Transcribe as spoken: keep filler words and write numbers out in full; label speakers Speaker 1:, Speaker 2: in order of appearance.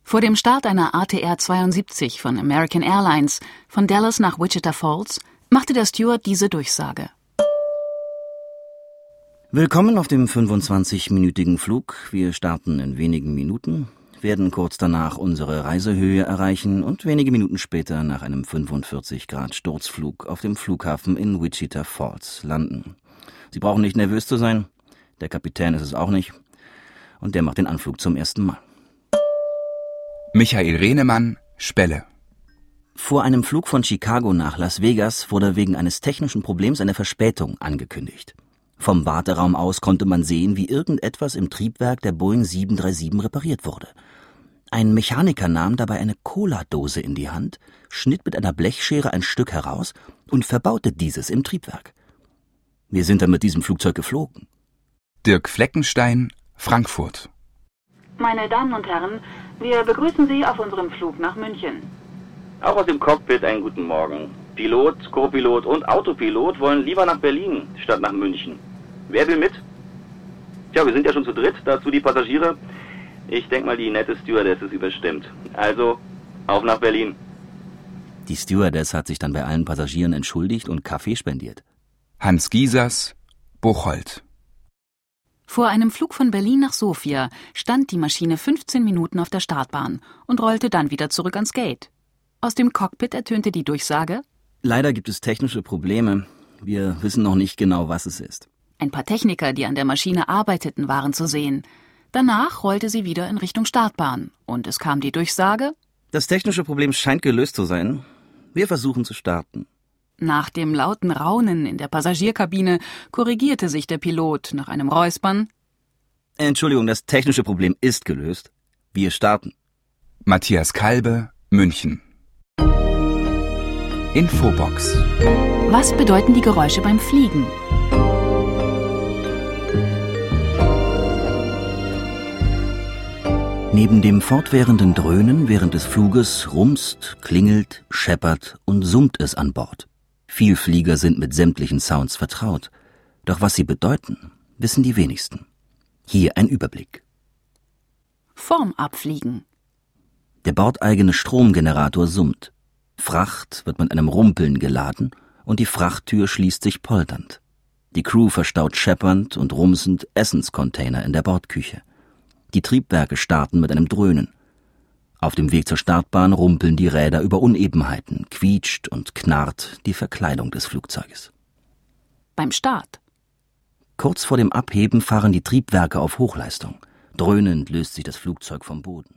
Speaker 1: Vor dem Start einer A T R zweiundsiebzig von American Airlines von Dallas nach Wichita Falls machte der Steward diese Durchsage.
Speaker 2: Willkommen auf dem fünfundzwanzigminütigen Flug. Wir starten in wenigen Minuten, werden kurz danach unsere Reisehöhe erreichen und wenige Minuten später nach einem fünfundvierzig Grad Sturzflug auf dem Flughafen in Wichita Falls landen. Sie brauchen nicht nervös zu sein, der Kapitän ist es auch nicht und der macht den Anflug zum ersten Mal.
Speaker 3: Michael Rehnemann, Spelle.
Speaker 2: Vor einem Flug von Chicago nach Las Vegas wurde wegen eines technischen Problems eine Verspätung angekündigt. Vom Warteraum aus konnte man sehen, wie irgendetwas im Triebwerk der Boeing sieben drei sieben repariert wurde. Ein Mechaniker nahm dabei eine Cola-Dose in die Hand, schnitt mit einer Blechschere ein Stück heraus und verbaute dieses im Triebwerk. Wir sind dann mit diesem Flugzeug geflogen.
Speaker 3: Dirk Fleckenstein, Frankfurt.
Speaker 1: Meine Damen und Herren, wir begrüßen Sie auf unserem Flug nach München.
Speaker 4: Auch aus dem Cockpit einen guten Morgen. Pilot, Co-Pilot und Autopilot wollen lieber nach Berlin statt nach München. Wer will mit? Tja, wir sind ja schon zu dritt, dazu die Passagiere. Ich denke mal, die nette Stewardess ist überstimmt. Also, auf nach Berlin.
Speaker 2: Die Stewardess hat sich dann bei allen Passagieren entschuldigt und Kaffee spendiert.
Speaker 3: Hans Giesers, Bocholt.
Speaker 1: Vor einem Flug von Berlin nach Sofia stand die Maschine fünfzehn Minuten auf der Startbahn und rollte dann wieder zurück ans Gate. Aus dem Cockpit ertönte die Durchsage:
Speaker 2: Leider gibt es technische Probleme. Wir wissen noch nicht genau, was es ist.
Speaker 1: Ein paar Techniker, die an der Maschine arbeiteten, waren zu sehen. Danach rollte sie wieder in Richtung Startbahn und es kam die Durchsage:
Speaker 2: Das technische Problem scheint gelöst zu sein. Wir versuchen zu starten.
Speaker 1: Nach dem lauten Raunen in der Passagierkabine korrigierte sich der Pilot nach einem Räuspern:
Speaker 2: Entschuldigung, das technische Problem ist gelöst. Wir starten.
Speaker 3: Matthias Kalbe, München. Infobox.
Speaker 1: Was bedeuten die Geräusche beim Fliegen?
Speaker 2: Neben dem fortwährenden Dröhnen während des Fluges rumst, klingelt, scheppert und summt es an Bord. Vielflieger sind mit sämtlichen Sounds vertraut. Doch was sie bedeuten, wissen die wenigsten. Hier ein Überblick.
Speaker 1: Vorm Abfliegen.
Speaker 2: Der bordeigene Stromgenerator summt. Fracht wird mit einem Rumpeln geladen und die Frachttür schließt sich polternd. Die Crew verstaut scheppernd und rumsend Essenscontainer in der Bordküche. Die Triebwerke starten mit einem Dröhnen. Auf dem Weg zur Startbahn rumpeln die Räder über Unebenheiten, quietscht und knarrt die Verkleidung des Flugzeuges.
Speaker 1: Beim Start.
Speaker 2: Kurz vor dem Abheben fahren die Triebwerke auf Hochleistung. Dröhnend löst sich das Flugzeug vom Boden.